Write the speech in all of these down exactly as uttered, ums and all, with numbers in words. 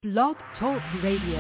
Blog Talk Radio.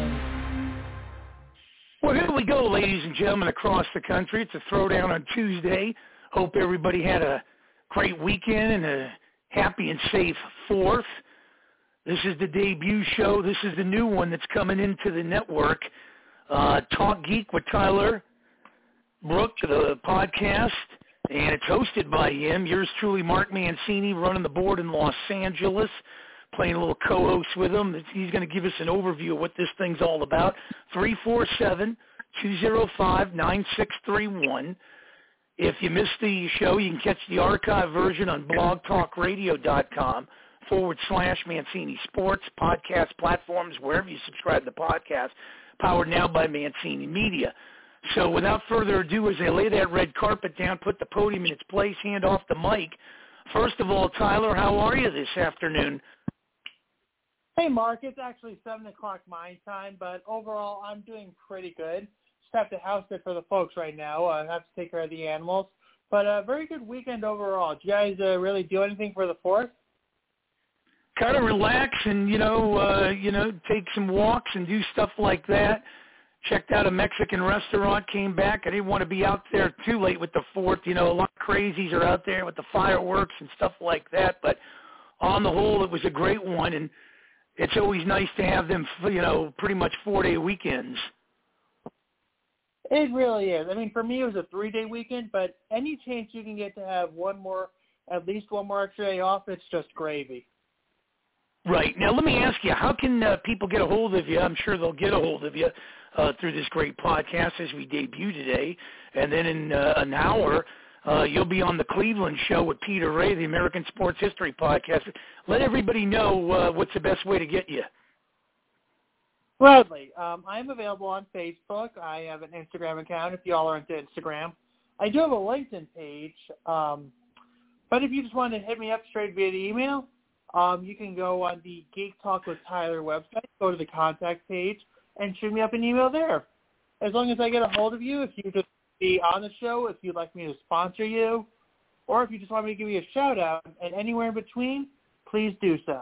Well, here we go, ladies and gentlemen, across the country. It's a throwdown on Tuesday. Hope everybody had a great weekend and a happy and safe fourth. This is the debut show. This is the new one that's coming into the network. Uh, Talk Geek with Tyler Brook, the podcast, and it's hosted by him. Yours truly, Mark Mancini, running the board in Los Angeles, playing a little co-host with him. He's going to give us an overview of what this thing's all about. three four seven, two oh five, nine six three one. If you missed the show, you can catch the archive version on blogtalkradio.com forward slash Mancini Sports, podcast platforms, wherever you subscribe to podcasts, powered now by Mancini Media. So without further ado, as I lay that red carpet down, put the podium in its place, hand off the mic. First of all, Tyler, how are you this afternoon? Hey, Mark, it's actually seven o'clock my time, but overall I'm doing pretty good. Just have to house it for the folks right now. I have to take care of the animals. But a very good weekend overall. Did you guys uh, really do anything for the fourth? Kind of relax and, you know, uh, you know, take some walks and do stuff like that. Checked out a Mexican restaurant, came back. I didn't want to be out there too late with the fourth. You know, a lot of crazies are out there with the fireworks and stuff like that. But on the whole, it was a great one, and it's always nice to have them, you know, pretty much four-day weekends. It really is. I mean, for me, it was a three-day weekend, but any chance you can get to have one more, at least one more extra day off, it's just gravy. Right. Now, let me ask you, how can uh, people get a hold of you? I'm sure they'll get a hold of you uh, through this great podcast as we debut today. And then in uh, an hour, uh, you'll be on the Cleveland Show with Peter Ray, the American Sports History Podcast. Let everybody know uh, what's the best way to get you. Gladly. Um, I'm available on Facebook. I have an Instagram account if you all are into Instagram. I do have a LinkedIn page. Um, but if you just want to hit me up straight via the email, um, you can go on the Geek Talk with Tyler website, go to the contact page, and shoot me up an email there. As long as I get a hold of you, if you just be on the show, if you'd like me to sponsor you, or if you just want me to give you a shout-out, and anywhere in between, please do so.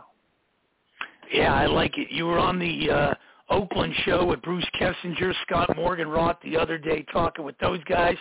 Yeah, I like it. You were on the uh, Oakland show with Bruce Kessinger, Scott Morganroth the other day, talking with those guys,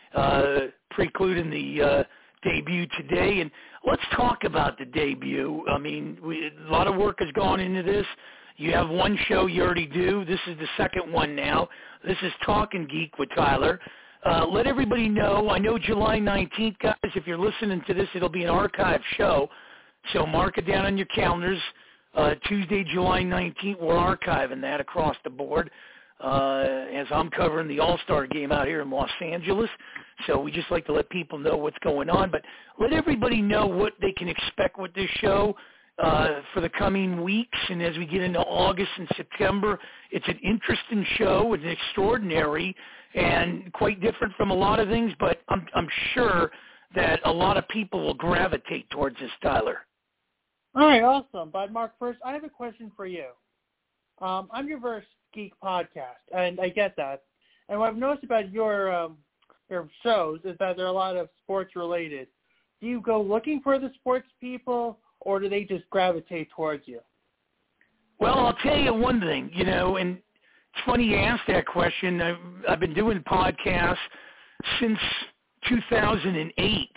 uh, precluding the uh, debut today. And let's talk about the debut. I mean, we, a lot of work has gone into this. You have one show you already do. This is the second one now. This is Talking Geek with Tyler. Uh, let everybody know. I know July nineteenth, guys, if you're listening to this, it'll be an archive show. So mark it down on your calendars. Uh, Tuesday, July nineteenth, we're archiving that across the board uh, as I'm covering the All-Star game out here in Los Angeles. So we just like to let people know what's going on. But let everybody know what they can expect with this show uh, for the coming weeks. And as we get into August and September, it's an interesting show. It's extraordinary and quite different from a lot of things. But I'm, I'm sure that a lot of people will gravitate towards this, Tyler. All right, awesome. But, Mark, first, I have a question for you. Um, I'm your Verse Geek podcast, and I get that. And what I've noticed about your um, your shows is that they're a lot of sports-related. Do you go looking for the sports people, or do they just gravitate towards you? Well, I'll tell you one thing, you know, and it's funny you asked that question. I've, I've been doing podcasts since two thousand eight.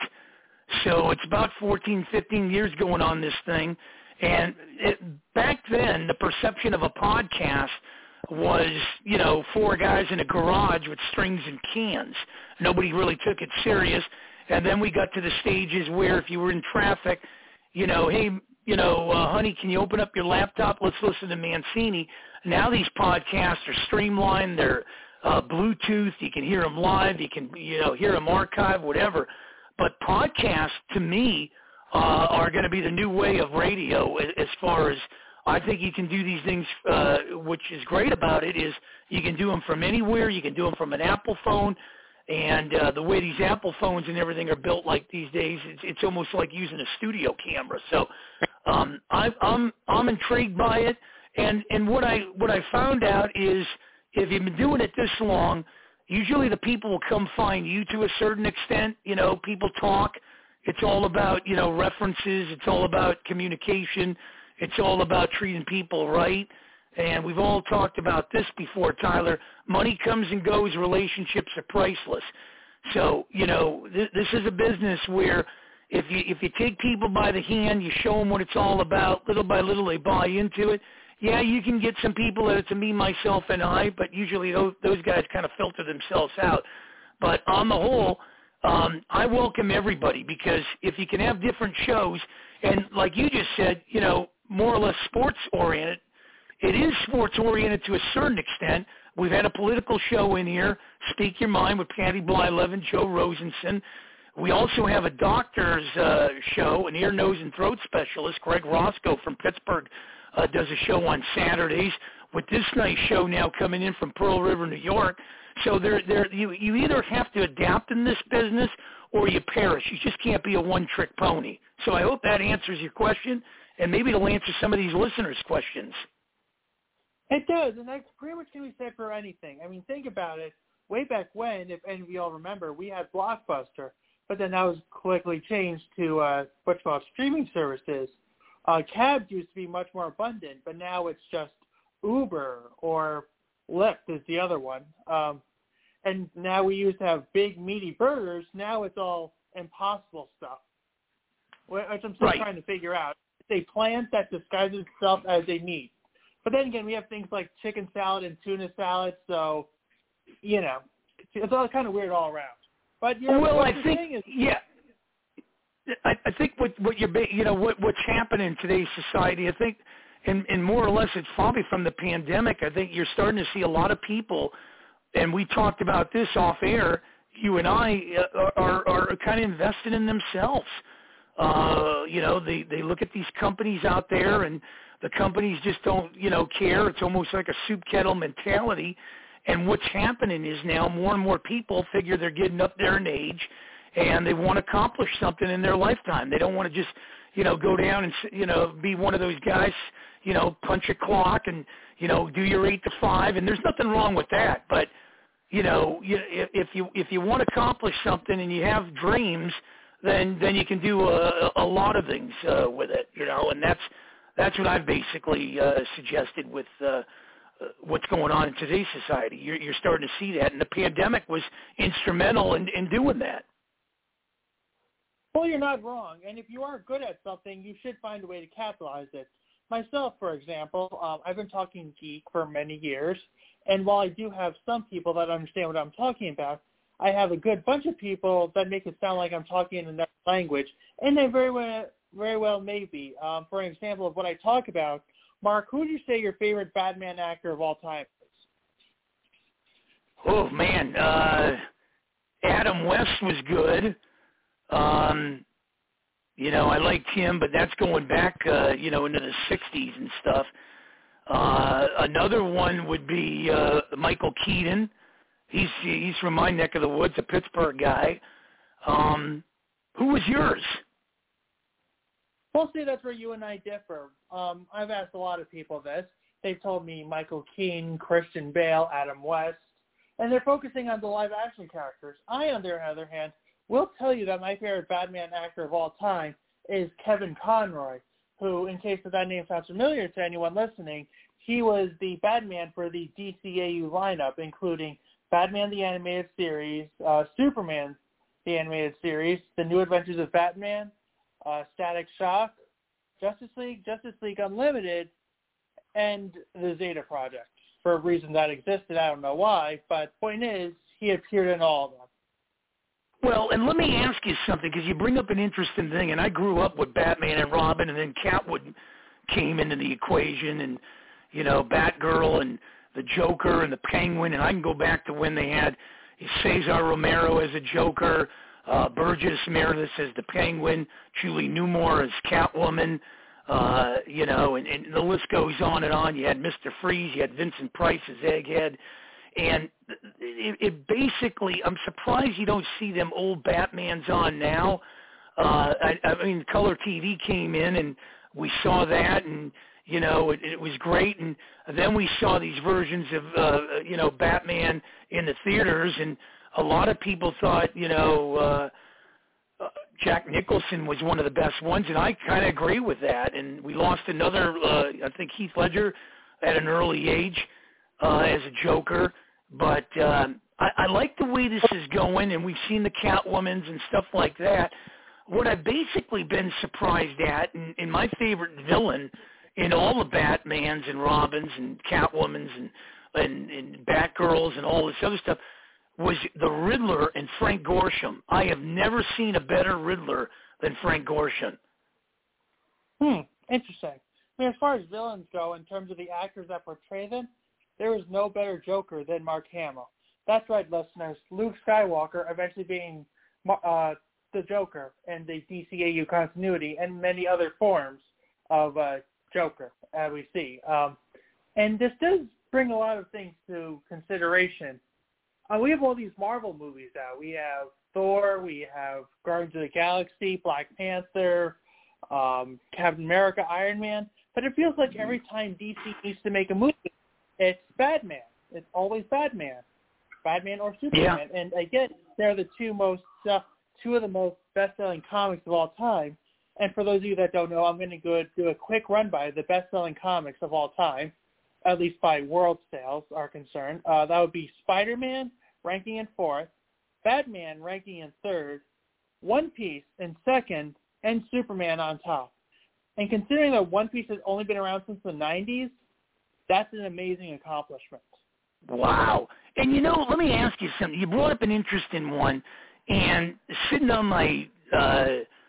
So it's about fourteen, fifteen years going on this thing. And it, back then, the perception of a podcast was, you know, four guys in a garage with strings and cans. Nobody really took it serious. And then we got to the stages where if you were in traffic, you know, hey, you know, uh, honey, can you open up your laptop? Let's listen to Mancini. Now these podcasts are streamlined. They're uh, Bluetooth. You can hear them live. You can, you know, hear them archived, whatever. But podcasts, to me, uh, are going to be the new way of radio as far as I think you can do these things. Uh, which is great about it is you can do them from anywhere. You can do them from an Apple phone. And uh, the way these Apple phones and everything are built like these days, it's, it's almost like using a studio camera. So um, I, I'm I'm intrigued by it. And, and what I what I found out is if you've been doing it this long, usually the people will come find you to a certain extent. You know, people talk. It's all about, you know, references. It's all about communication. It's all about treating people right. And we've all talked about this before, Tyler. Money comes and goes. Relationships are priceless. So, you know, th- this is a business where if you if you take people by the hand, you show them what it's all about, little by little they buy into it. Yeah, you can get some people that it's a me, myself, and I, but usually those, those guys kind of filter themselves out. But on the whole, um, I welcome everybody because if you can have different shows, and like you just said, you know, more or less sports-oriented, it is sports-oriented to a certain extent. We've had a political show in here, Speak Your Mind with Patty Bly-Levin, Joe Rosenson. We also have a doctor's uh, show, an ear, nose, and throat specialist, Greg Roscoe from Pittsburgh, uh, does a show on Saturdays with this nice show now coming in from Pearl River, New York. So there, there, you, you either have to adapt in this business or you perish. You just can't be a one-trick pony. So I hope that answers your question, and maybe it'll answer some of these listeners' questions. It does, and that's pretty much can be said for anything. I mean, think about it. Way back when, if any of you all remember, we had Blockbuster, but then that was quickly changed to uh, what's called streaming services. Uh, cabs used to be much more abundant, but now it's just Uber or Lyft is the other one. Um, and now we used to have big, meaty burgers. Now it's all impossible stuff, which I'm still right. trying to figure out. It's a plant that disguises itself as a meat. But then again, we have things like chicken salad and tuna salad, so, you know, it's all kind of weird all around. But yeah, well, what I think, is, yeah, I, I think what what you're, you know, what what's happening in today's society, I think, and, and more or less, it's probably from the pandemic. I think you're starting to see a lot of people, and we talked about this off air. You and I uh, are are kind of invested in themselves. Uh, you know, they they look at these companies out there and. The companies just don't, you know, care. It's almost like a soup kettle mentality. And what's happening is now more and more people figure they're getting up there in age and they want to accomplish something in their lifetime. They don't want to just, you know, go down and, you know, be one of those guys, you know, punch a clock and, you know, do your eight to five. And there's nothing wrong with that. But, you know, if you if you want to accomplish something and you have dreams, then then you can do a, a lot of things uh, with it, you know, and that's, That's what I've basically uh, suggested with uh, uh, what's going on in today's society. You're, you're starting to see that, and the pandemic was instrumental in, in doing that. Well, you're not wrong, and if you are good at something, you should find a way to capitalize it. Myself, for example, um, I've been talking geek for many years, and while I do have some people that understand what I'm talking about, I have a good bunch of people that make it sound like I'm talking in another language, and they very well very well may be. Um, for an example of what I talk about, Mark, who would you say your favorite Batman actor of all time is? Oh, man. Uh, Adam West was good. Um, you know, I liked him, but that's going back, uh, you know, into the sixties and stuff. Uh, another one would be uh, Michael Keaton. He's he's from my neck of the woods, a Pittsburgh guy. Um, who was yours? Well, see, that's where you and I differ. Um, I've asked a lot of people this. They've told me Michael Keaton, Christian Bale, Adam West, and they're focusing on the live-action characters. I, on the other hand, will tell you that my favorite Batman actor of all time is Kevin Conroy, who, in case that name sounds familiar to anyone listening, he was the Batman for the D C A U lineup, including Batman the Animated Series, uh, Superman the Animated Series, The New Adventures of Batman, Uh, Static Shock, Justice League, Justice League Unlimited, and the Zeta Project. For a reason that existed, I don't know why, but point is, he appeared in all of them. Well, and let me ask you something, because you bring up an interesting thing, and I grew up with Batman and Robin, and then Catwoman came into the equation, and, you know, Batgirl and the Joker and the Penguin, and I can go back to when they had Cesar Romero as a Joker, Uh, Burgess Meredith as the Penguin, Julie Newmar as Catwoman, uh, you know, and, and the list goes on and on. You had Mister Freeze, you had Vincent Price as Egghead, and it, it basically, I'm surprised you don't see them old Batmans on now. Uh, I, I mean, color T V came in, and we saw that, and, you know, it, it was great, and then we saw these versions of, uh, you know, Batman in the theaters, and a lot of people thought, you know, uh, uh, Jack Nicholson was one of the best ones, and I kind of agree with that. And we lost another, uh, I think Heath Ledger at an early age uh, as a Joker. But um, I, I like the way this is going, and we've seen the Catwomans and stuff like that. What I've basically been surprised at, and, and my favorite villain in all the Batmans and Robins and Catwomans and, and, and Batgirls and all this other stuff, was the Riddler and Frank Gorshin. I have never seen a better Riddler than Frank Gorshin. Hmm, interesting. I mean, as far as villains go, in terms of the actors that portray them, there is no better Joker than Mark Hamill. That's right, listeners. Luke Skywalker eventually being uh, the Joker in the D C A U continuity and many other forms of uh, Joker, as we see. Um, and this does bring a lot of things to consideration. Uh, we have all these Marvel movies out. We have Thor, we have Guardians of the Galaxy, Black Panther, um, Captain America, Iron Man. But it feels like every time D C needs to make a movie, it's Batman. It's always Batman. Batman or Superman. Yeah. And again, they're the two most, uh, two of the most best-selling comics of all time. And for those of you that don't know, I'm going to go do a quick run by the best-selling comics of all time, at least by world sales are concerned. Uh, that would be Spider-Man ranking in fourth, Batman ranking in third, One Piece in second, and Superman on top. And considering that One Piece has only been around since the nineties, that's an amazing accomplishment. Wow. And, you know, let me ask you something. You brought up an interesting one, and sitting on my uh,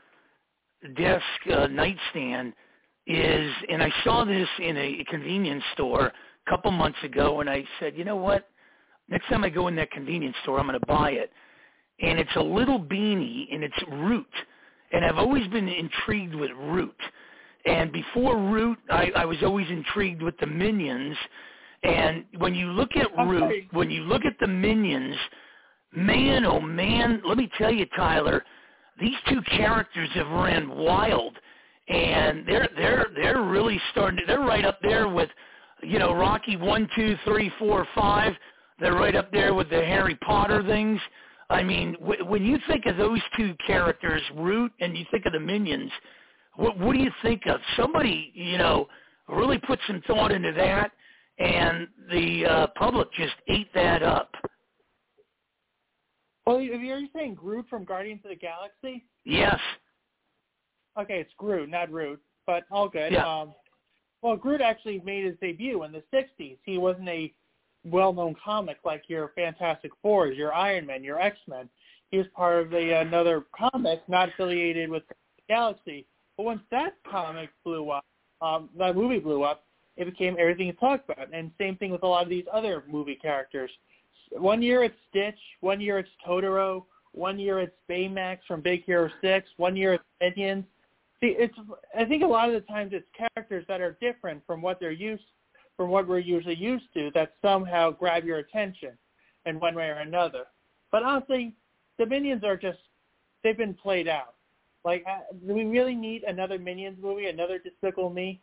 desk uh, nightstand is, and I saw this in a convenience store a couple months ago, and I said, you know what? Next time I go in that convenience store, I'm going to buy it. And it's a little beanie, and it's Root. And I've always been intrigued with Root. And before Root, I, I was always intrigued with the Minions. And when you look at Root, Okay. when you look at the Minions, man, oh man, let me tell you, Tyler, these two characters have ran wild. And they're they're they're really starting to, they're right up there with, you know, Rocky one, two, three, four, five. They're right up there with the Harry Potter things. I mean, w- when you think of those two characters, Root, and you think of the Minions, what, what do you think of? Somebody, you know, really put some thought into that, and the uh, public just ate that up. Well, if you're saying Groot from Guardians of the Galaxy? Yes. Okay, it's Groot, not Root, but all good. Yeah. Um, well, Groot actually made his debut in the sixties. He wasn't a well-known comic like your Fantastic Fours, your Iron Man, your X-Men. He was part of a, another comic not affiliated with the Galaxy. But once that comic blew up, um, that movie blew up, it became everything you talked about. And same thing with a lot of these other movie characters. One year it's Stitch, one year it's Totoro, one year it's Baymax from Big Hero six, one year it's Minions. See, it's I think a lot of the times it's characters that are different from what they're used from what we're usually used to that somehow grab your attention in one way or another. But honestly, the Minions are just, they've been played out. Like, uh, do we really need another Minions movie, another Despicable Me?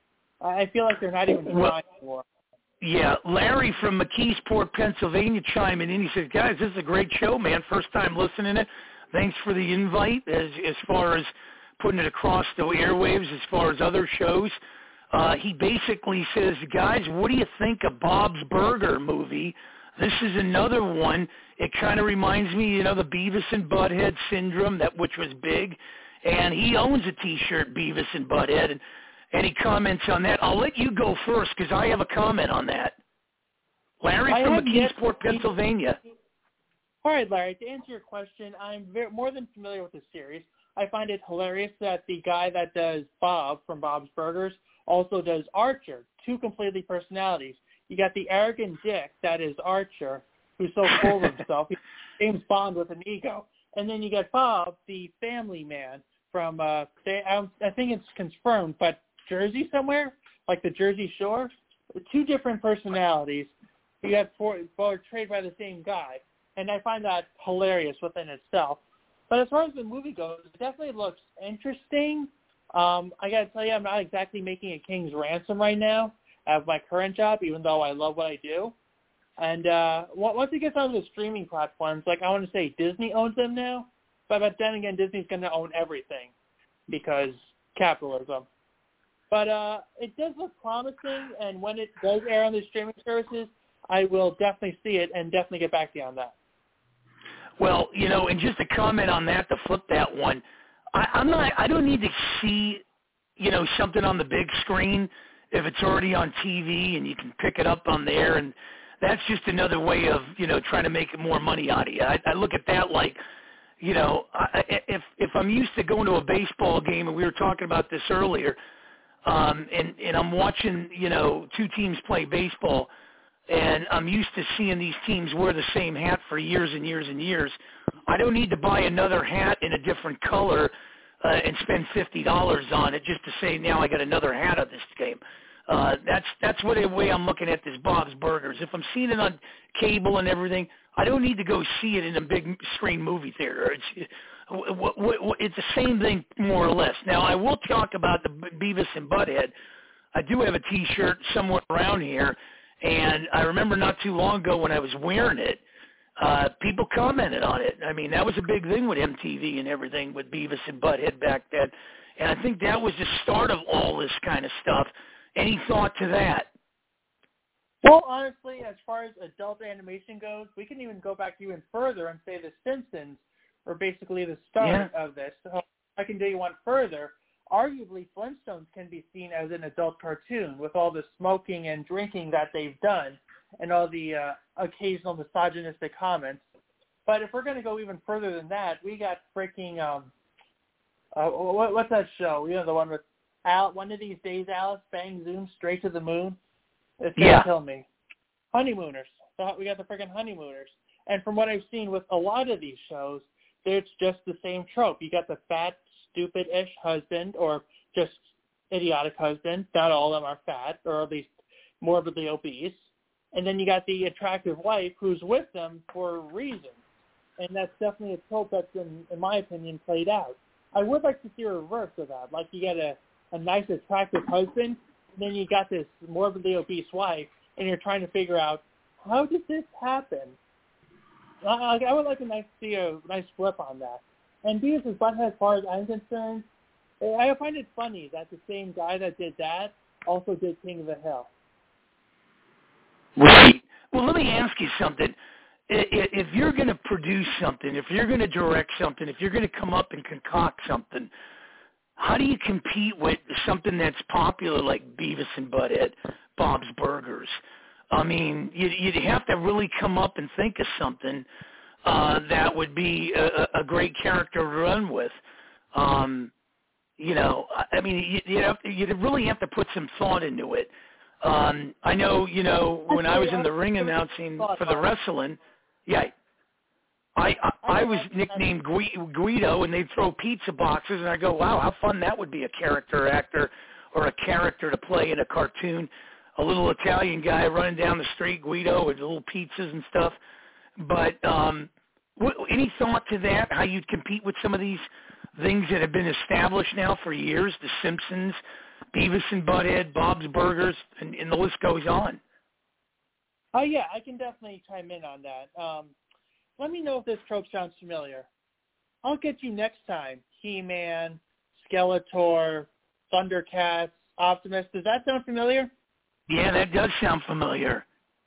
I feel like they're not even trying for. Yeah, Larry from McKeesport, Pennsylvania chiming in. He says, guys, this is a great show, man. First time listening to it. Thanks for the invite as as far as putting it across the airwaves as far as other shows. Uh, he basically says, guys, what do you think of Bob's Burger movie? This is another one. It kind of reminds me, you know, the Beavis and Butthead syndrome, that which was big. And he owns a T-shirt, Beavis and Butthead, and, and he comments on that. I'll let you go first because I have a comment on that. Larry I from have yet McKeesport, to see- Pennsylvania. All right, Larry, to answer your question, I'm very, more than familiar with the series. I find it hilarious that the guy that does Bob from Bob's Burgers also does Archer, two completely personalities. You got the arrogant dick that is Archer, who's so full of himself. He's James Bond with an ego. And then you got Bob, the family man from, uh, they, I, I think it's confirmed, but Jersey somewhere, like the Jersey Shore. Two different personalities. You got four, portrayed by the same guy. And I find that hilarious within itself. But as far as the movie goes, it definitely looks interesting. Um, I got to tell you, I'm not exactly making a king's ransom right now at my current job, even though I love what I do. And uh, once it gets onto the streaming platforms, like I want to say Disney owns them now, but, but then again, Disney's going to own everything because capitalism. But uh, it does look promising, and when it does air on the streaming services, I will definitely see it and definitely get back to you on that. Well, you know, and just to comment on that, to flip that one, I, I'm not. I don't need to see, you know, something on the big screen if it's already on T V and you can pick it up on there, and that's just another way of, you know, trying to make more money out of you. I, I look at that like, you know, I, if if I'm used to going to a baseball game, and we were talking about this earlier. Um, and, and I'm watching, you know, two teams play baseball, and I'm used to seeing these teams wear the same hat for years and years and years. I don't need to buy another hat in a different color uh, and spend fifty dollars on it just to say now I got another hat of this game. Uh, that's that's what the way I'm looking at this Bob's Burgers. If I'm seeing it on cable and everything, I don't need to go see it in a big screen movie theater. It's it's the same thing more or less. Now I will talk about the Beavis and Butthead. I do have a T-shirt somewhere around here, and I remember not too long ago when I was wearing it, uh, people commented on it. I mean, that was a big thing with M T V and everything with Beavis and Butthead back then, and I think that was the start of all this kind of stuff. Any thought to that? Well, honestly, as far as adult animation goes, we can even go back even further and say The Simpsons were basically the start yeah. of this. So I can do you one further. Arguably, Flintstones can be seen as an adult cartoon with all the smoking and drinking that they've done and all the uh, occasional misogynistic comments. But if we're going to go even further than that, we got freaking, um, uh, what, what's that show? You know, the one with Al, One of These Days, Alice, Bang Zoom, Straight to the Moon. It's going to yeah. kill me. Honeymooners. So we got the freaking Honeymooners. And from what I've seen with a lot of these shows, it's just the same trope. You got the fat, stupid-ish husband or just idiotic husband. Not all of them are fat, or at least morbidly obese. And then you got the attractive wife who's with them for a reason. And that's definitely a trope that's, in, in my opinion, played out. I would like to see a reverse of that. Like you got a, a nice, attractive husband, and then you got this morbidly obese wife, and you're trying to figure out, how did this happen? I, I would like to nice, see a nice flip on that. And Beavis and Butthead, as far as I'm concerned, I find it funny that the same guy that did that also did King of the Hill. Right. Well, let me ask you something. If you're going to produce something, if you're going to direct something, if you're going to come up and concoct something, how do you compete with something that's popular like Beavis and Butthead, Bob's Burgers? I mean, you'd, you'd have to really come up and think of something uh, that would be a, a great character to run with. Um, you know, I mean, you, you'd, have to, you'd really have to put some thought into it. Um, I know, you know, when I was in the ring announcing for the wrestling, yeah, I I, I was nicknamed Guido, and they'd throw pizza boxes, and I go, wow, how fun that would be, a character actor or a character to play in a cartoon. A little Italian guy running down the street, Guido, with little pizzas and stuff. But um, what, any thought to that, how you'd compete with some of these things that have been established now for years, The Simpsons, Beavis and Butthead, Bob's Burgers, and, and the list goes on? Oh, yeah, I can definitely chime in on that. Um, let me know if this trope sounds familiar. I'll get you next time. He-Man, Skeletor, Thundercats, Optimus. Does that sound familiar? Yeah, that does sound familiar.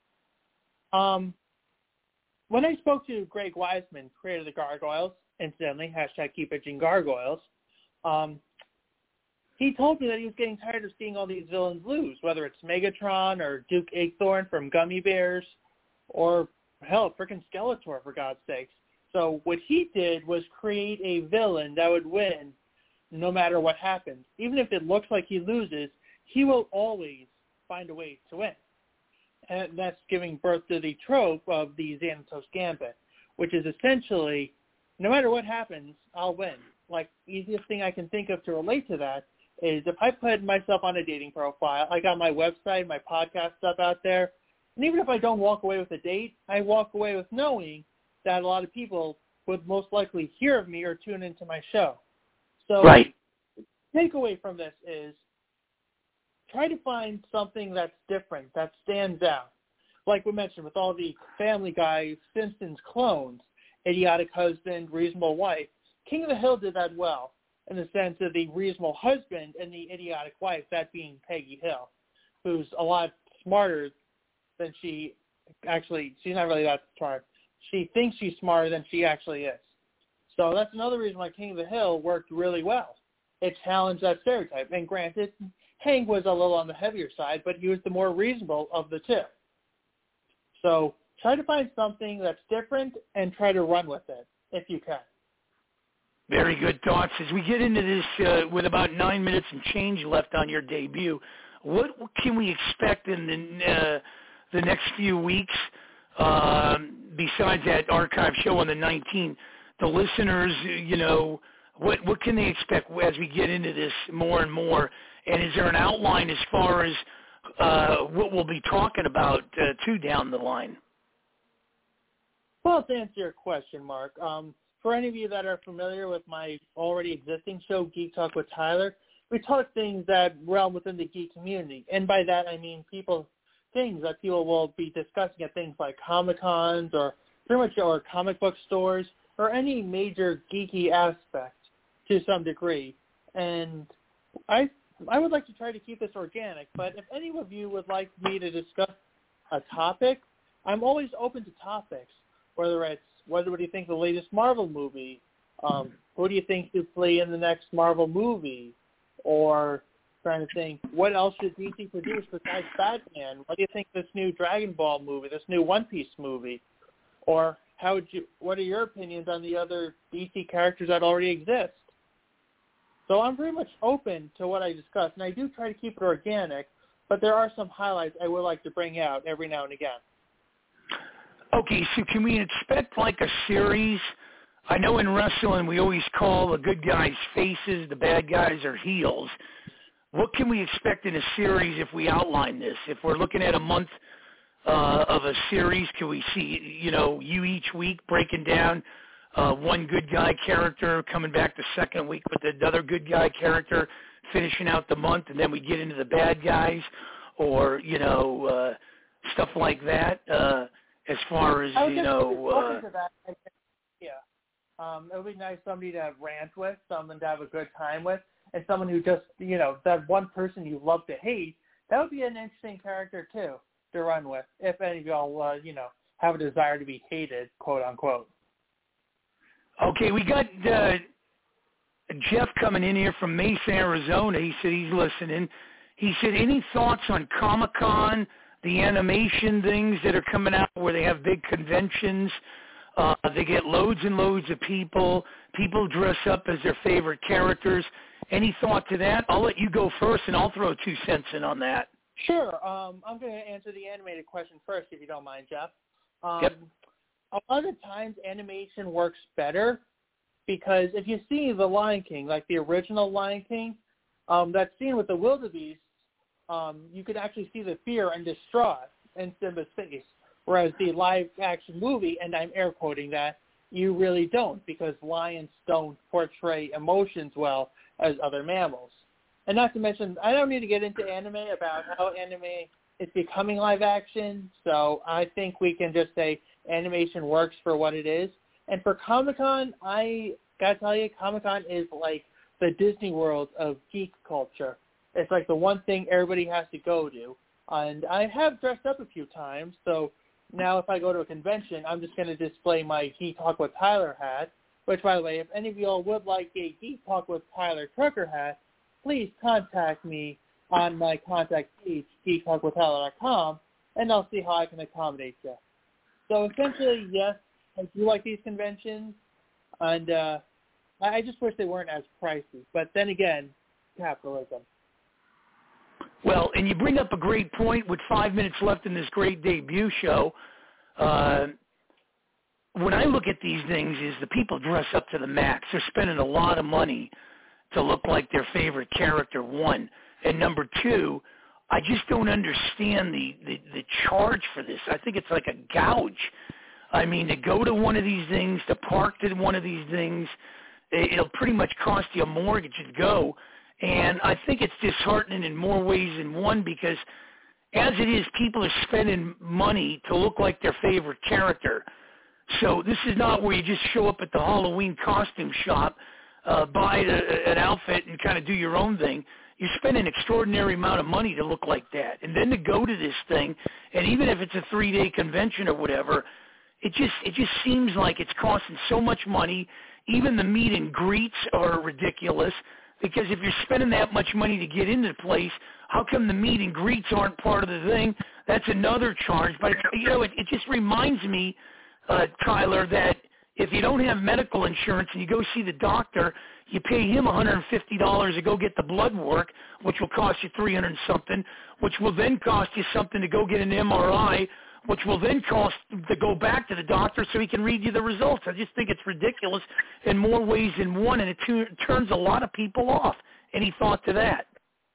Um, when I spoke to Greg Wiseman, creator of the Gargoyles, incidentally, hashtag keep itching gargoyles, um, he told me that he was getting tired of seeing all these villains lose, whether it's Megatron or Duke Egthorn from Gummy Bears, or, hell, frickin' Skeletor, for God's sakes. So what he did was create a villain that would win no matter what happens. Even if it looks like he loses, he will always find a way to win. And that's giving birth to the trope of the Xanatos Gambit, which is essentially, no matter what happens, I'll win. Like, easiest thing I can think of to relate to that is if I put myself on a dating profile, I got my website, my podcast stuff out there, and even if I don't walk away with a date, I walk away with knowing that a lot of people would most likely hear of me or tune into my show. So right. The takeaway from this is try to find something that's different, that stands out. Like we mentioned with all the Family Guy, Simpsons clones, Idiotic Husband, Reasonable Wife, King of the Hill did that well. in the sense of the reasonable husband and the idiotic wife, that being Peggy Hill, who's a lot smarter than she actually, she's not really that smart. She thinks she's smarter than she actually is. So that's another reason why King of the Hill worked really well. It challenged that stereotype. And granted, Hank was a little on the heavier side, but he was the more reasonable of the two. So try to find something that's different and try to run with it, if you can. Very good thoughts. As we get into this uh, with about nine minutes and change left on your debut, what can we expect in the, uh, the next few weeks um, besides that archive show on the nineteenth? The listeners, you know, what what can they expect as we get into this more and more? And is there an outline as far as uh, what we'll be talking about uh, too down the line? Well, to answer your question, Mark, um, for any of you that are familiar with my already existing show, Geek Talk with Tyler, we talk things that realm within the geek community. And by that, I mean people, things that people will be discussing at things like Comic-Cons or pretty much or comic book stores or any major geeky aspect to some degree. And I I would like to try to keep this organic, but if any of you would like me to discuss a topic, I'm always open to topics, whether it's whether what do you think of the latest Marvel movie, um, who do you think should play in the next Marvel movie, or trying to think what else should D C produce besides Batman? What do you think of this new Dragon Ball movie, this new One Piece movie, or how would you? What are your opinions on the other D C characters that already exist? So I'm very much open to what I discuss, and I do try to keep it organic, but there are some highlights I would like to bring out every now and again. Okay, so can we expect like a series? I know in wrestling we always call the good guys faces, the bad guys are heels. What can we expect in a series if we outline this? If we're looking at a month uh, of a series, can we see, you know, you each week breaking down uh, one good guy character, coming back the second week with another good guy character, finishing out the month, and then we get into the bad guys, or, you know, uh, stuff like that, uh, as far as, you know... Uh, to that, I guess, yeah. Um, it would be nice somebody to rant with, someone to have a good time with, and someone who just, you know, that one person you love to hate. That would be an interesting character, too, to run with, if any of y'all, uh, you know, have a desire to be hated, quote-unquote. Okay, we got uh, Jeff coming in here from Mesa, Arizona. He said he's listening. He said, any thoughts on Comic-Con, the animation things that are coming out where they have big conventions? Uh, they get loads and loads of people. People dress up as their favorite characters. Any thought to that? I'll let you go first, and I'll throw two cents in on that. Sure. Um, I'm going to answer the animated question first, if you don't mind, Jeff. Um, yep. A lot of times animation works better because if you see The Lion King, like the original Lion King, um, that scene with the wildebeest, um, you could actually see the fear and distraught in Simba's face. Whereas the live-action movie, and I'm air quoting that, you really don't because lions don't portray emotions well as other mammals. And not to mention, I don't need to get into anime about how anime is becoming live-action, so I think we can just say animation works for what it is. And for Comic-Con, I gotta tell you, Comic-Con is like the Disney World of geek culture. It's like the one thing everybody has to go to. And I have dressed up a few times, so now if I go to a convention, I'm just going to display my Geek Talk with Tyler hat, which, by the way, if any of you all would like a Geek Talk with Tyler trucker hat, please contact me on my contact page, geek talk with tyler dot com, and I'll see how I can accommodate you. So essentially, yes, I do like these conventions, and uh, I just wish they weren't as pricey. But then again, capitalism. Well, and you bring up a great point with five minutes left in this great debut show. Uh, when I look at these things is the people dress up to the max. They're spending a lot of money to look like their favorite character, one. And number two, I just don't understand the, the, the charge for this. I think it's like a gouge. I mean, to go to one of these things, to park to one of these things, it'll pretty much cost you a mortgage to go. And I think it's disheartening in more ways than one because as it is, people are spending money to look like their favorite character. So this is not where you just show up at the Halloween costume shop uh, buy a, an outfit and kind of do your own thing, you spend an extraordinary amount of money to look like that. And then to go to this thing, and even if it's a three-day convention or whatever, it just it just seems like it's costing so much money. Even the meet and greets are ridiculous, because if you're spending that much money to get into the place, how come the meet and greets aren't part of the thing? That's another charge. But, you know, it, it just reminds me, uh, Tyler, that if you don't have medical insurance and you go see the doctor, you pay him one hundred fifty dollars to go get the blood work, which will cost you three hundred something, which will then cost you something to go get an M R I, which will then cost to go back to the doctor so he can read you the results. I just think it's ridiculous in more ways than one, and it tu- turns a lot of people off. Any thought to that?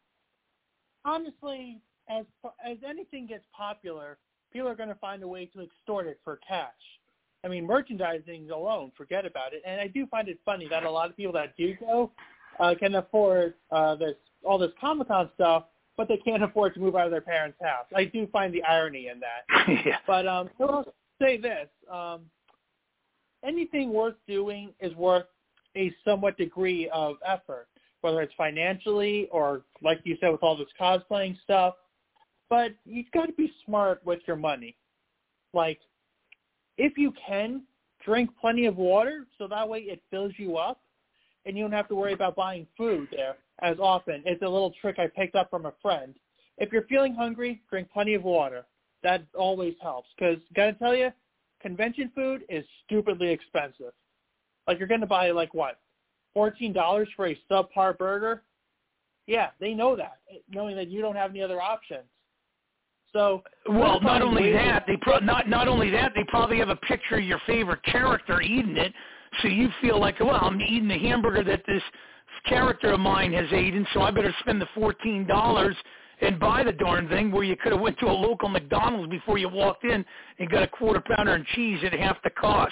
Honestly, as as anything gets popular, people are going to find a way to extort it for cash. I mean, merchandising alone, forget about it. And I do find it funny that a lot of people that do go uh, can afford uh, this all this Comic-Con stuff, but they can't afford to move out of their parents' house. I do find the irony in that. Yeah. But um, I'll say this. Um, anything worth doing is worth a somewhat degree of effort, whether it's financially or, like you said, with all this cosplaying stuff. But you've got to be smart with your money. Like, if you can, drink plenty of water so that way it fills you up and you don't have to worry about buying food there as often. It's a little trick I picked up from a friend. If you're feeling hungry, drink plenty of water. That always helps because, got to tell you, convention food is stupidly expensive. Like, you're going to buy, like, what, fourteen dollars for a subpar burger? Yeah, they know that, knowing that you don't have any other options. So, well, not only that, they pro- not not only that, they probably have a picture of your favorite character eating it, so you feel like, well, I'm eating the hamburger that this character of mine has eaten, so I better spend the fourteen dollars and buy the darn thing, where you could have went to a local McDonald's before you walked in and got a quarter pounder and cheese at half the cost.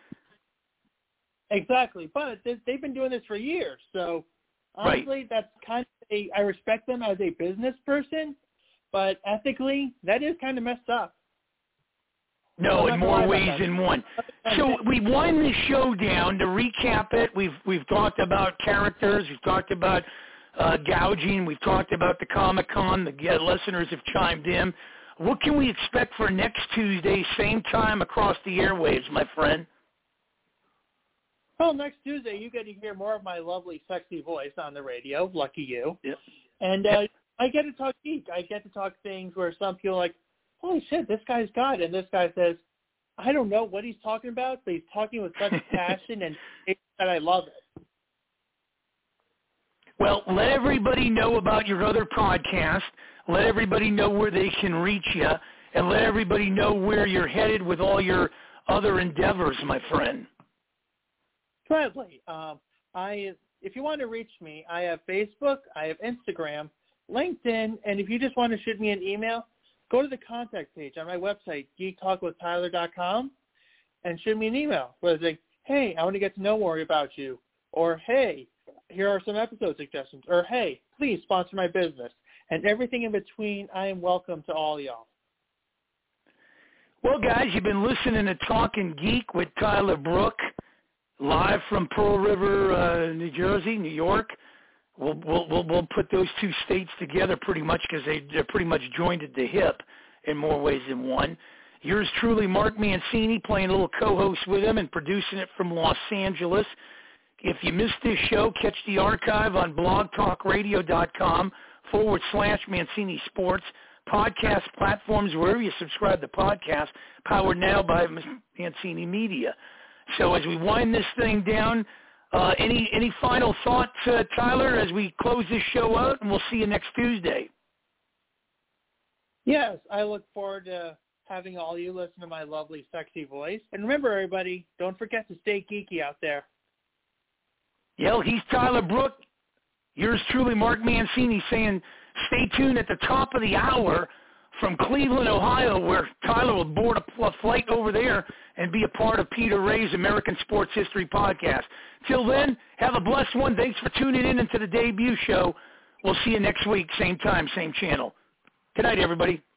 Exactly, but they've been doing this for years, so honestly, right. that's kind of a, I respect them as a business person. But ethically, that is kind of messed up. No, in more ways than one. So we wind this show down. To recap it, we've we've talked about characters, we've talked about uh, gouging, we've talked about the Comic-Con. The listeners have chimed in. What can we expect for next Tuesday, same time across the airwaves, my friend? Well, next Tuesday you get to hear more of my lovely, sexy voice on the radio. Lucky you. Yep. And uh, I get to talk geek. I get to talk things where some people are like, holy shit, this guy's got it. And this guy says, I don't know what he's talking about, but he's talking with such passion and that I love it. Well, let everybody know about your other podcast. Let everybody know where they can reach you. And let everybody know where you're headed with all your other endeavors, my friend. Gladly. Um, I, if you want to reach me, I have Facebook, I have Instagram, LinkedIn, and if you just want to shoot me an email, go to the contact page on my website, geek talk with tyler dot com, and shoot me an email where it's like, hey, I want to get to know more about you, or hey, here are some episode suggestions, or hey, please sponsor my business. And everything in between, I am welcome to all y'all. Well, guys, you've been listening to Talking Geek with Tyler Brook, live from Pearl River, uh, New Jersey, New York. We'll, we'll we'll we'll put those two states together pretty much because they, they're pretty much joined at the hip in more ways than one. Yours truly, Mark Mancini, playing a little co-host with him and producing it from Los Angeles. If you missed this show, catch the archive on blogtalkradio.com forward slash Mancini Sports. Podcast platforms, wherever you subscribe to podcasts, powered now by Mancini Media. So as we wind this thing down, Uh, any any final thoughts, uh, Tyler, as we close this show out, and we'll see you next Tuesday? Yes, I look forward to having all you listen to my lovely, sexy voice. And remember, everybody, don't forget to stay geeky out there. Yeah, he's Tyler Brook. Yours truly, Mark Mancini, saying stay tuned at the top of the hour from Cleveland, Ohio, where Tyler will board a, a flight over there and be a part of Peter Ray's American Sports History Podcast. Till then, have a blessed one. Thanks for tuning in into the debut show. We'll see you next week, same time, same channel. Good night, everybody.